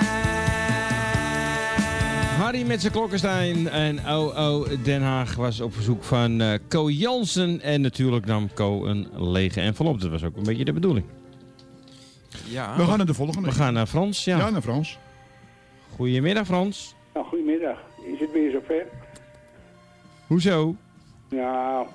Harry met zijn Klokkenstein en O O Den Haag was op verzoek van uh, Co Jansen. En natuurlijk nam Co een lege envelop. Dat was ook een beetje de bedoeling. Ja. We gaan naar de volgende. We gaan naar Frans, ja. Ja, naar Frans. Goedemiddag, Frans. Nou, goedemiddag. Is het weer zover? Hoezo? Nou,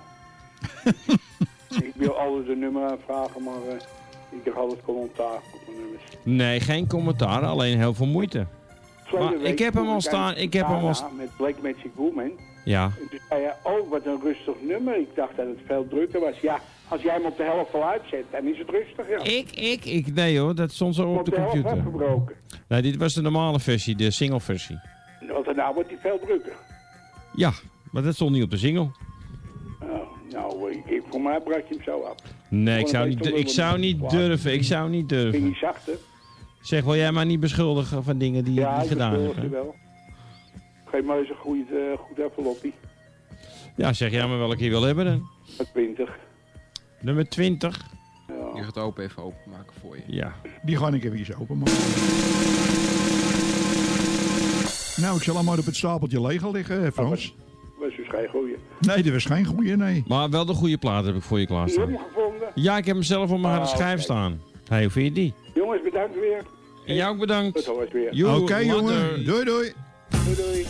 ik wil altijd de nummer aanvragen, maar uh, ik krijg altijd commentaar op de nummers. Nee, geen commentaar, alleen heel veel moeite. Maar ik heb hem al staan, ik heb hem al staan. Met Black Magic Woman. Ja. En toen zei je, oh, wat een rustig nummer. Ik dacht dat het veel drukker was. Ja, als jij hem op de helft al uitzet, dan is het rustig, ja. Ik, ik, ik, nee hoor, dat stond zo op, op de, de computer. Helft afgebroken. Nee, dit was de normale versie, de single versie. Want nou wordt hij veel drukker. Ja, maar dat stond niet op de single. Oh, nou, ik, ik, voor mij brak je hem zo af. Nee, ik zou niet, ik zou niet durven, ik zou niet durven. Vind je zachter? Zeg, wil jij maar niet beschuldigen van dingen die je ja, niet gedaan hebt? Ja, ik wel. Geef maar eens een goed, uh, goed enveloppie. Ja, zeg jij maar welke je wil hebben dan? twintig. Nummer twintig. Ja. Je gaat het open even openmaken voor je. Ja. Die ga ik even eens openmaken. Nou, ik zal allemaal op het stapeltje leeg liggen, hè, Frans. Dat was dus geen goeie. Nee, dat was geen goeie, nee. Maar wel de goede plaat heb ik voor je klaarstaan. Heb je hem gevonden? Ja, ik heb hem zelf op mijn harde ah, schijf okay. staan. Hey, hoe vind je die? Jongens, bedankt weer. En jou ook bedankt. Tot hoors weer. Oké, okay, jongen. Doei, doei. Doei, doei.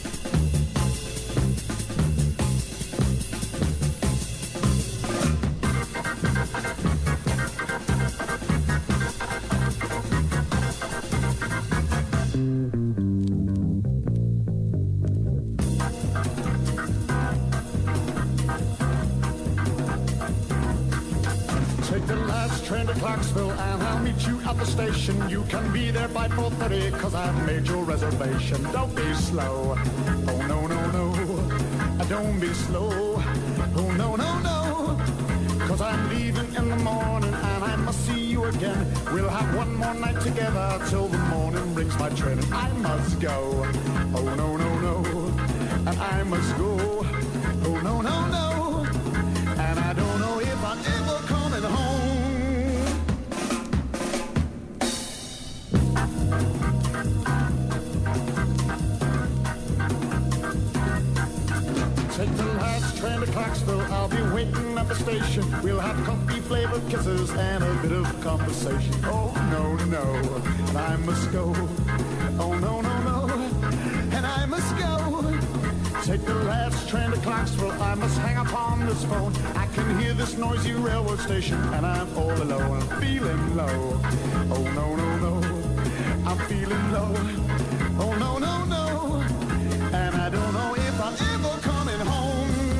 Take the last train to Clarksville and I'll meet you at the station. You can be there by four thirty cause I've made your reservation. Don't be slow. Oh no, no, no. Don't be slow. Oh no, no, no. Cause I'm leaving in the morning and I must see you again. We'll have one more night together till the morning rings my train. And I must go. Oh no, no, no. And I must go. Oh no, no, no. And I don't know if I'm ever coming home. Take the last train to Clarksville, I'll be waiting at the station. We'll have coffee-flavored kisses and a bit of conversation. Oh, no, no, and I must go. Oh, no, no, no, and I must go. Take the last train to Clarksville, I must hang up on this phone. I can hear this noisy railroad station, and I'm all alone. I'm feeling low. Oh, no, no, no, I'm feeling low. Oh, no, no, no, and I don't know if I'm ever coming home.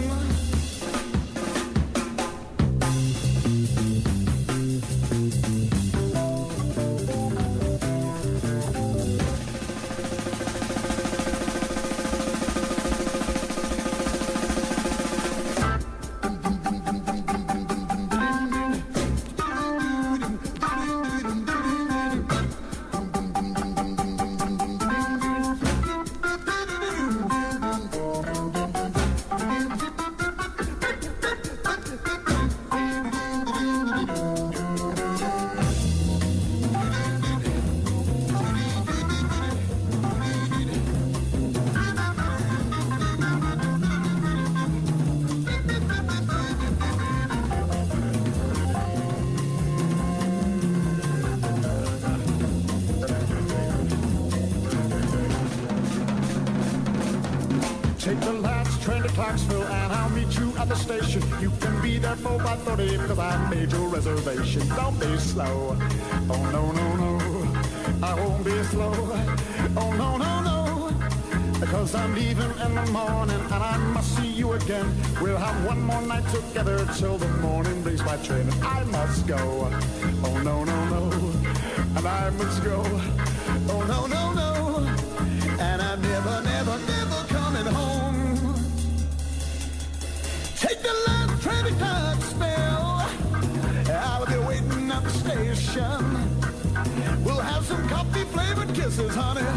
Take the last train to Clarksville and I'll meet you at the station. You can be there for about thirty because I made your reservation. Don't be slow. Oh, no, no, no. I won't be slow. Oh, no, no, no. Because I'm leaving in the morning and I must see you again. We'll have one more night together till the morning brings my train. And I must go. Oh, no, no, no. And I must go. Oh, no, no, no. And I'm never, never, never coming home. Take the last train to Clarksville. I'll be waiting at the station. We'll have some coffee-flavored kisses, honey.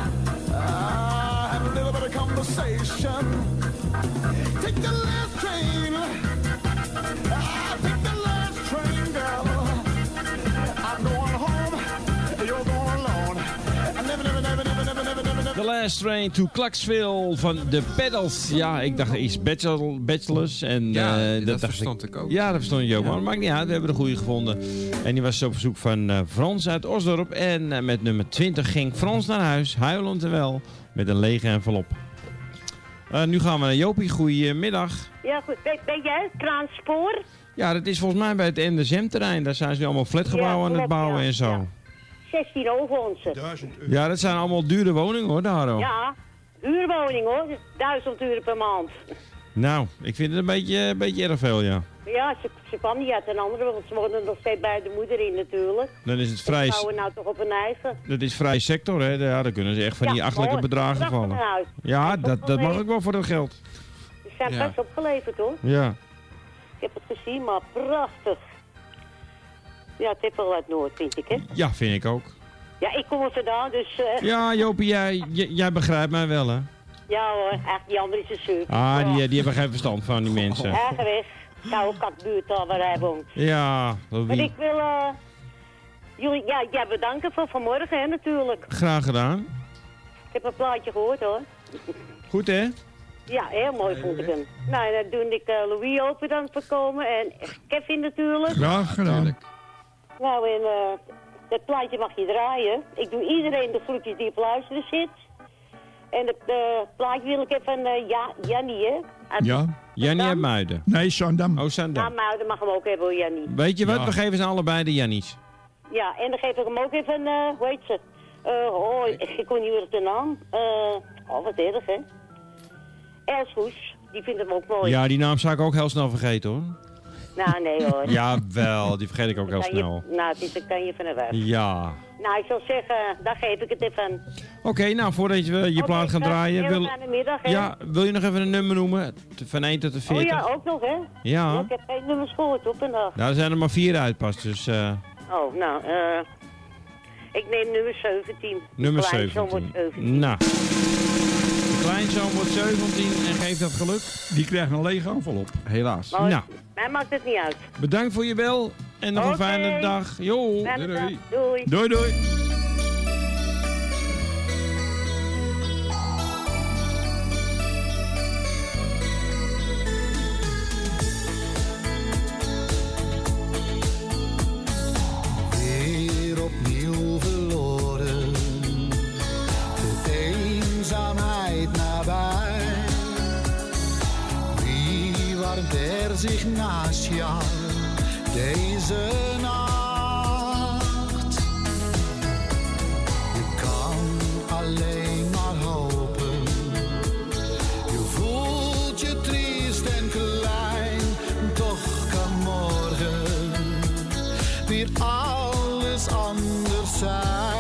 Ah, have a little bit of conversation. Take the last train. Ah, take the last train, girl. I'm going home. You're going alone. I never, never, never, never, never, never, never, never. The Last Train to Clarksville van de Pedals. Ja, ik dacht iets bachelor, bachelors. En, ja, uh, dat, dat dacht verstond ik ik ook. Ja, dat verstond je ook. Ja. Maar dat maakt niet uit, we hebben de goede gevonden. En die was op verzoek van uh, Frans uit Osdorp. En uh, met nummer twintig ging Frans naar huis, huilend en wel, met een lege envelop. Uh, nu gaan we naar Jopie. Goedemiddag. Ja, goed. Ben, ben jij het Kraanspoor? Ja, dat is volgens mij bij het N D S M-terrein. Daar zijn ze nu allemaal flatgebouwen Ja, aan het bouwen ja, en zo. ja. zestien euro onze. Ja, dat zijn allemaal dure woningen hoor, daar. Hoor. Ja, huurwoning hoor. duizend euro per maand. Nou, ik vind het een beetje, een beetje erg veel, ja. Ja, ze, ze kwam niet uit een andere, want ze wonen nog steeds bij de moeder in natuurlijk. Dan is het vrij... Ze bouwen nou toch op hun eigen. Dat is vrij sector, hè. Ja, dan kunnen ze echt van Ja, die achtelijke mooi. bedragen Prachtig vallen. huis. Ja, dat, dat mag ook wel voor dat geld. Ze zijn Ja. best opgeleverd hoor. Ja. Ik heb het gezien, maar prachtig. Ja, het heeft wel wat Noord, vind ik, hè? Ja, vind ik ook. Ja, ik kom er vandaan, dus... eh, Ja, Jopie, jij, j- jij begrijpt mij wel, hè. Ja hoor, echt, die andere is een surf. Ah, die, die hebben geen verstand van, die mensen. Eigen weg. Koude katbuurt al waar hij woont. Ja, dat Maar wie... ik wil eh jullie ja, ja, bedanken voor vanmorgen, hè, natuurlijk. Graag gedaan. Ik heb een plaatje gehoord, hoor. Goed, hè? Ja, heel mooi vond ik hem. Nou, dan doe ik uh, Louis open dan voor komen en Kevin natuurlijk. Graag gedaan. Nou, en uh, dat plaatje mag je draaien. Ik doe iedereen de groetjes die op luisteren zit. En het uh, plaatje wil ik even uh, ja, Jannie, hè? Uit Ja. Jannie uit Muiden. Nee, Sandam. Oh, Sandam. Nou, Muiden mag hem ook hebben, hoor, Jannie. Weet je wat? Ja. We geven ze allebei de Jannies. Ja, en dan geef ik hem ook even, uh, hoe heet ze? Uh, oh, ik kon niet meer op de naam. Uh, oh, wat erg, hè? Elshoes, die vindt hem ook mooi. Ja, die naam zou ik ook heel snel vergeten, hoor. Nou, nee hoor. Jawel, die vergeet ik ook heel Kan je- snel. nou, het is, dan kan je van de weg. Ja. Nou, ik zou zeggen, daar geef ik het even. Oké, nou, voordat je je Oké, plaat gaat dag. draaien... Hele Wil... fijne middag, hè? Ja, wil je nog even een nummer noemen? Van één tot de Oh veertig? ja, ook nog, hè? Ja. Ik heb geen nummers gehoord op een dag. Nou, er zijn er maar vier uit pas, dus... eh, Oh, nou, eh... ik neem nummer zeventien. nummer Kleinzoon wordt zeventien. zeventien. Nou. De kleinzoon wordt zeventien en geeft dat geluk. Die krijgt een lege envelop. Helaas. Maar Nou, mij maakt het niet uit. bedankt voor je bel en nog een Oké. fijne dag. Jo. Fijne Doei, dag. doei. Doei. Doei, doei. warmt er zich naast jou deze nacht. Je kan alleen maar hopen. Je voelt je triest en klein, toch kan morgen weer alles anders zijn.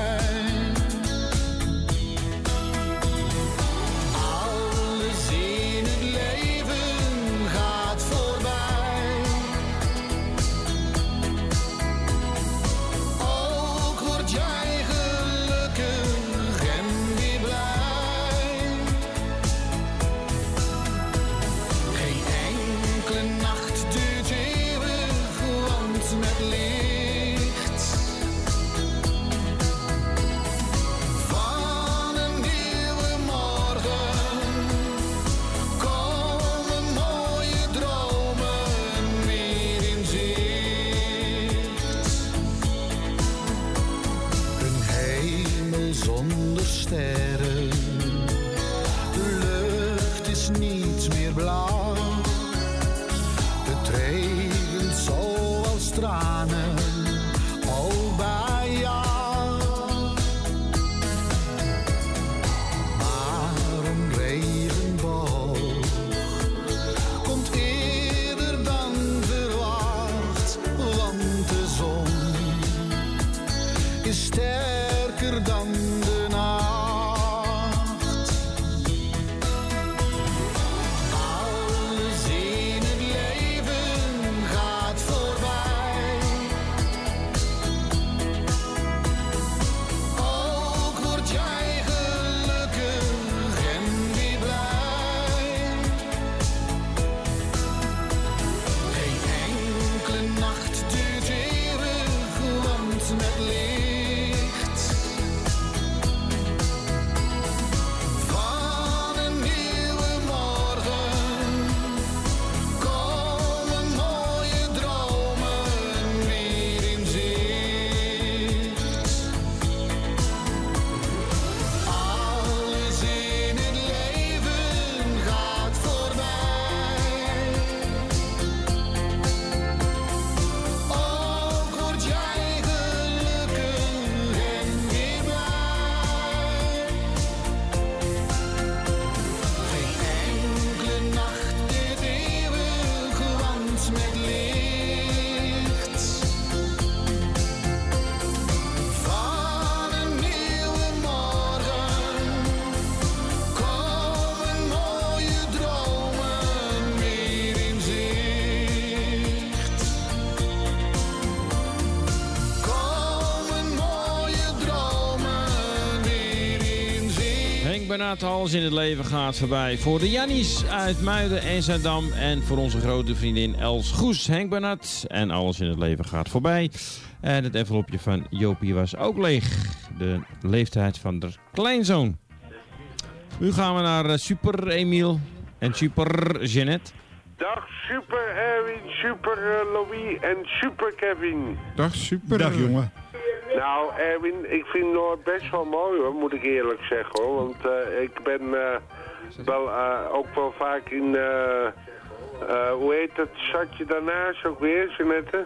Bernard, alles in het leven gaat voorbij. Voor de Jannies uit Muiden en Zaandam. En voor onze grote vriendin Els Goes. Henk Bernard. En alles in het leven gaat voorbij. En het envelopje van Jopie was ook leeg. De leeftijd van de kleinzoon. Nu gaan we naar uh, Super Emiel en Super Jeannette. Dag Super Erwin, Super uh, Louis en Super Kevin. Dag Super. Dag jongen. Nou Erwin, ik vind Noord best wel mooi hoor, moet ik eerlijk zeggen hoor. Want uh, ik ben uh, wel, uh, ook wel vaak in, uh, uh, hoe heet het, zat je daarnaast ook weer, Jeannette?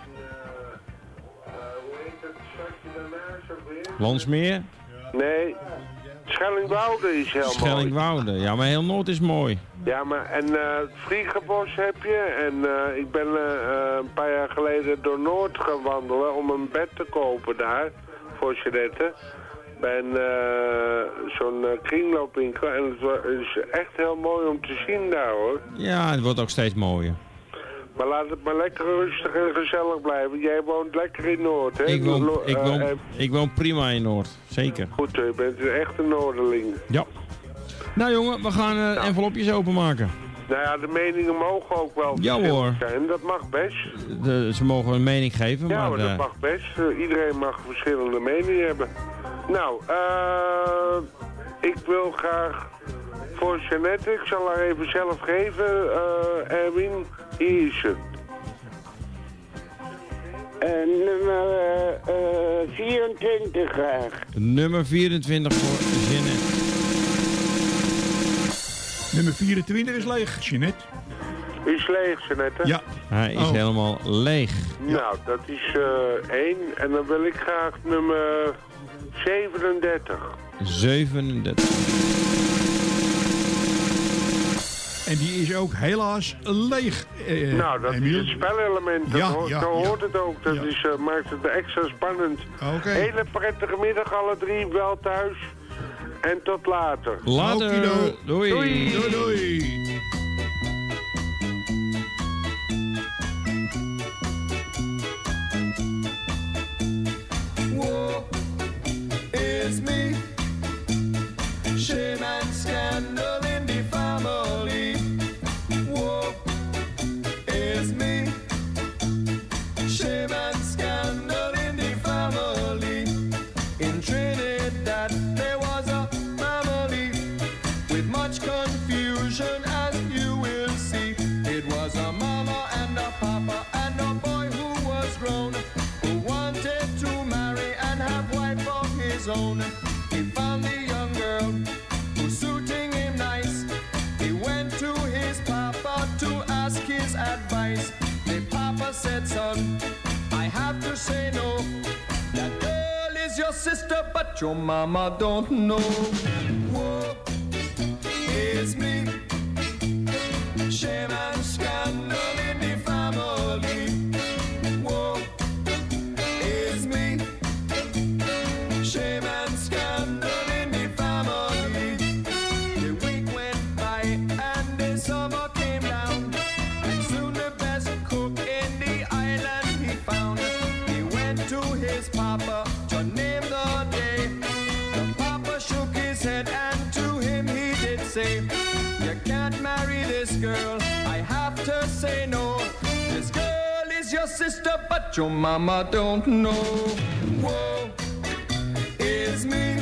Landsmeer? Nee, Schellingwoude is heel mooi. Schellingwoude, ja, maar heel Noord is mooi. Ja, maar en uh, het Vliegenbos heb je. En uh, ik ben uh, een paar jaar geleden door Noord gaan wandelen om een bed te kopen daar, voor Jeannette. Bij een, uh, zo'n uh, kringloopwinkel. En het is echt heel mooi om te zien daar hoor. Ja, het wordt ook steeds mooier. Maar laat het maar lekker rustig en gezellig blijven. Jij woont lekker in Noord, hè? Ik woon, ik woon, uh, ik woon prima in Noord, zeker. Goed, je bent een echte Noorderling. Ja. Nou jongen, we gaan uh, nou. envelopjes openmaken. Nou ja, de meningen mogen ook wel ja, hoor. zijn. Dat mag best. De, ze mogen een mening geven, ja, maar... maar dat uh... mag best. Uh, iedereen mag verschillende meningen hebben. Nou, uh, ik wil graag voor Jeannette, ik zal haar even zelf geven, uh, Erwin, hier is ze. Uh, nummer uh, uh, vierentwintig graag. Nummer vierentwintig voor Jeannette. Nummer vierentwintig is leeg, Jeannette. Is leeg, Jeanette? Ja. Hij is Oh. helemaal leeg. Nou, dat is uh, één. En dan wil ik graag nummer zevenendertig. zevenendertig. En die is ook helaas leeg. Eh, nou, dat Emiel. is het spelelement. Dat Ja, ho- ja, zo ja. hoort het ook. Dat Ja. is, uh, maakt het extra spannend. Oké. Hele prettige middag alle drie. Wel thuis. En tot later. Later. Okido. Doei. Doei. Doei, doei. Woe is me. Shame and scandal in the family. Woe is me. Shame and scandal in the family. In Trinidad there was a family with much confusion, as you will see. It was a mama and a papa and a boy who was grown, who wanted to marry and have wife of his own. He found the young girl who's suiting him nice. He went to his papa to ask his advice. The papa said, son, I have to say no. That girl is your sister, but your mama don't know. Woe is me. Shame and scandal in the family. Woe is me. Shame and scandal in the family. The week went by and the summer came down, and soon the best cook in the island he found. He went to his papa to name the day. The papa shook his head and to him he did say, you can't marry this girl, I have to say no. This girl is your sister, but your mama don't know. Woe is me.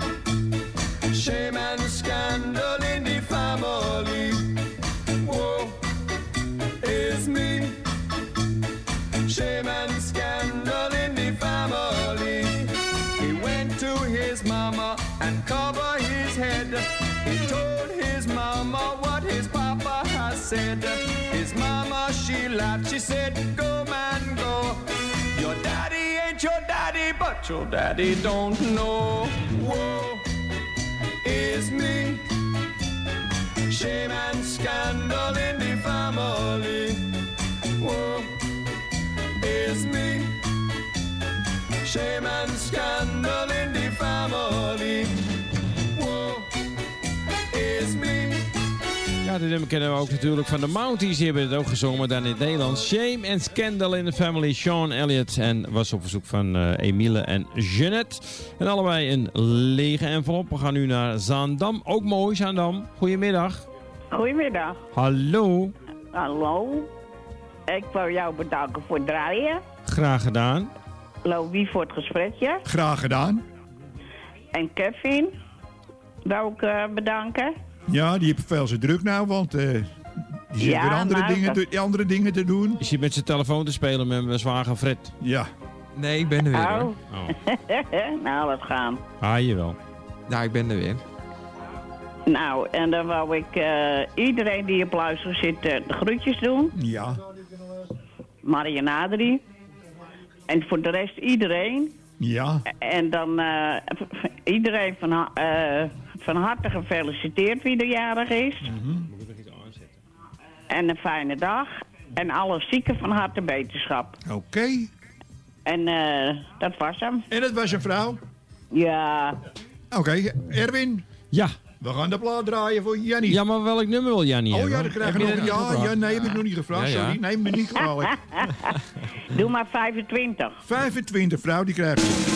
Shame and scandal in the family. Woe is me. Shame and scandal in the family. He went to his mama and covered his head. He told his mama what his papa has said. His mama, she laughed, she said, go man, go. Your daddy ain't your daddy, but your daddy don't know. Woe is me. Shame and scandal in the family. Woe is me. Shame and scandal in the family. Woe is me. Ja, dit nummer kennen we ook natuurlijk van de Mounties. Die hebben het ook gezongen, maar dan in het Nederlands. Shame and Scandal in the Family. Sean Elliott. En was op verzoek van uh, Emile en Jeanette. En allebei een lege envelop. We gaan nu naar Zaandam. Ook mooi, Zaandam. Goedemiddag. Goedemiddag. Hallo. Hallo. Ik wil jou bedanken voor het draaien. Graag gedaan. Louis voor het gesprekje. Graag gedaan. En Kevin wil ik uh, bedanken. Ja, die heeft veel te druk nou, want uh, die zit Ja, weer andere maar dingen, dat- te, andere dingen te doen. Je zit met zijn telefoon te spelen met mijn zwager Fred. Ja. Nee, ik ben er weer. Oh. hoor. nou, laat gaan. Ah, jawel. Ja, ik ben er weer. Nou, en dan wou ik uh, iedereen die op luisteren zit uh, de groetjes doen. Ja. Marie en Adrie. En voor de rest iedereen. Ja. En dan uh, v- iedereen van, ha- uh, van harte gefeliciteerd wie er jarig is. En een fijne dag. En alle zieken van harte beterschap. Oké. En uh, dat was hem. En dat was een vrouw? Ja. Oké, Erwin. Ja. We gaan de plaat draaien voor Jannie. Ja, maar welk nummer wil Jannie Oh hebben? ja, dan krijgen we Heb nog... je dat Ja, gevraagd? ja, nee, heb ik nog niet gevraagd, Ja, ja. sorry. Neem me niet kwalijk. Doe maar vijfentwintig. vijfentwintig, vrouw, die krijgt je.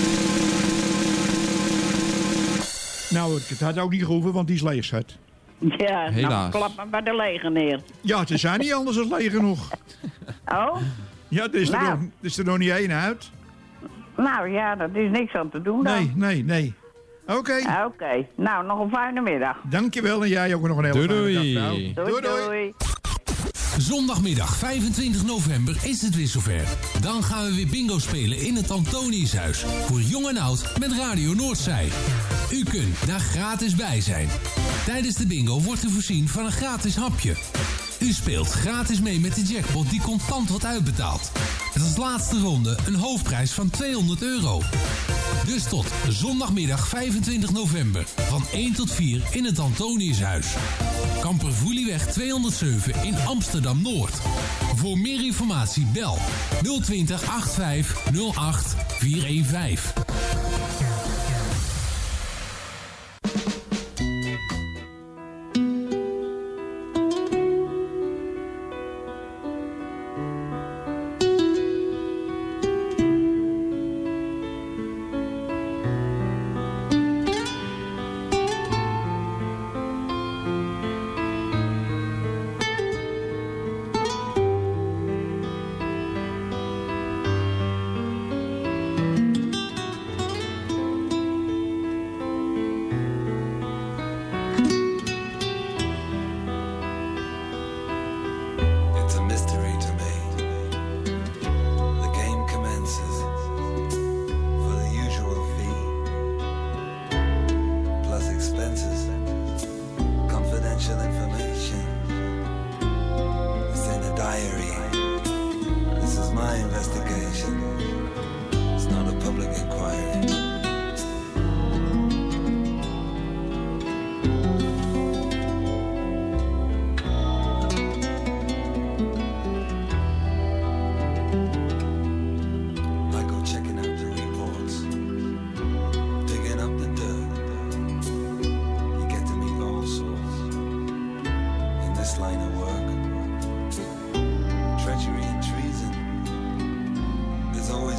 Nou, het had ook niet gehoeven, want die is leeg, schat. Ja, Helaas. nou klap maar bij de lege neer. Ja, ze zijn niet anders dan leeg genoeg. Oh? Ja, er is, er, Nou. nog, er is er nog niet één uit. Nou ja, dat is niks aan te doen dan. Nee, nee, nee. Oké. Oké, nou nog een fijne middag. Dankjewel en jij ook nog een hele Doei, fijne dag, doei. vrouw. Doei, doei. Zondagmiddag vijfentwintig november is het weer zover. Dan gaan we weer bingo spelen in het Antoniushuis. Voor jong en oud met Radio Noordzij. U kunt daar gratis bij zijn. Tijdens de bingo wordt u voorzien van een gratis hapje. U speelt gratis mee met de jackpot die contant wordt uitbetaald. Het is laatste ronde een hoofdprijs van tweehonderd euro. Dus tot zondagmiddag vijfentwintig november van één tot vier in het Antoniushuis. Kampervoelieweg tweehonderdzeven in Amsterdam-Noord. Voor meer informatie bel nul twintig achtenvijftig nul acht vierhonderdvijftien. There's always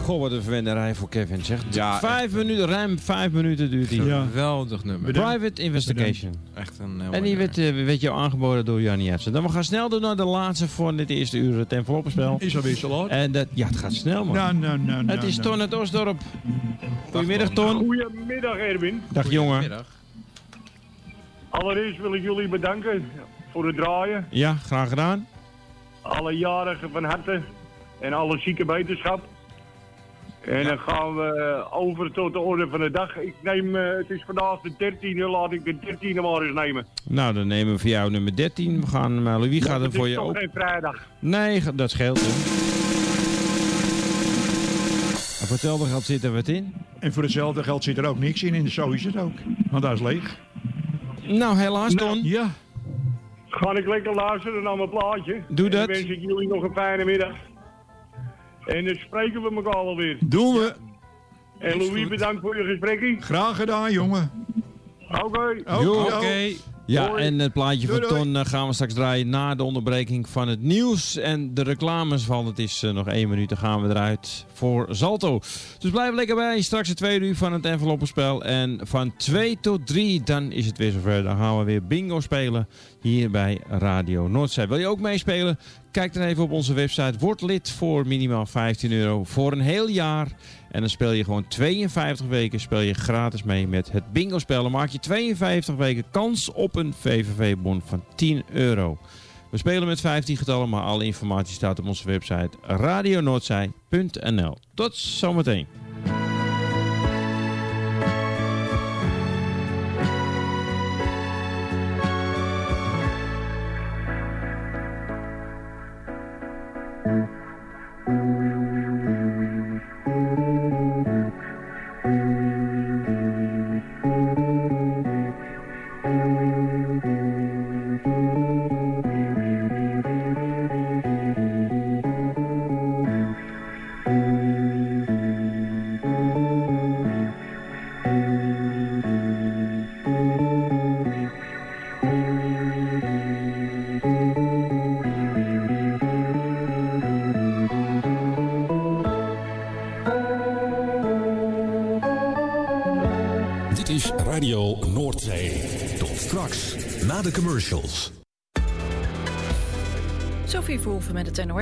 Goh, wat een verwenderij voor Kevin, zeg. Ja, vijf minuten, ruim vijf minuten duurt hij. Ja. Geweldig nummer. Private Investigation. Echt een heel En die werd, uh, werd jou aangeboden door Jannie Edson. Dan we gaan snel door naar de laatste voor dit eerste uur, het enveloppenspel. Is alweer zo laat? En dat, ja, het gaat snel, man. Nou, nou, nou, het nou, is nou. Ton uit Osdorp. Goedemiddag, Ton. Goedemiddag, Erwin. Dag, jongen. Allereerst wil ik jullie bedanken voor het draaien. Ja, graag gedaan. Alle jarigen van harte en alle zieke wetenschap. En dan gaan we over tot de orde van de dag. Ik neem, uh, het is vandaag de dertiende, laat ik de dertiende maar eens nemen. Nou, dan nemen we voor jou nummer dertien. We gaan, maar Louis gaat er voor je ook. Het is toch geen vrijdag? Nee, dat scheelt. Hè. En voor hetzelfde geld zit er wat in. En voor hetzelfde geld zit er ook niks in en zo is het ook. Want dat is leeg. Nou, helaas, Ton. Nou, ja. Ga ik lekker luisteren naar mijn plaatje. Doe dat. En dan wens ik jullie nog een fijne middag. En dan spreken we elkaar alweer. Doen we. En Louis, bedankt voor je gesprekje. Graag gedaan, jongen. Oké. Okay. Oké. Okay. Ja, doei. En het plaatje doei, van Ton doei. gaan we straks draaien na de onderbreking van het nieuws en de reclames. Want het is uh, nog één minuut, dan gaan we eruit voor Zalto. Dus blijf lekker bij. Straks het tweede uur van het enveloppenspel. En van twee tot drie, dan is het weer zover. Dan gaan we weer bingo spelen hier bij Radio Noordzee. Wil je ook meespelen? Kijk dan even op onze website. Word lid voor minimaal vijftien euro voor een heel jaar. En dan speel je gewoon tweeënvijftig weken speel je gratis mee met het bingo spel. Dan maak je tweeënvijftig weken kans op een V V V-bon van tien euro. We spelen met vijftien getallen, maar alle informatie staat op onze website radio noordzee punt n l. Tot zometeen. Radio Noordzee. Tot straks, na de commercials. Sophie Verhoeven met het N O S.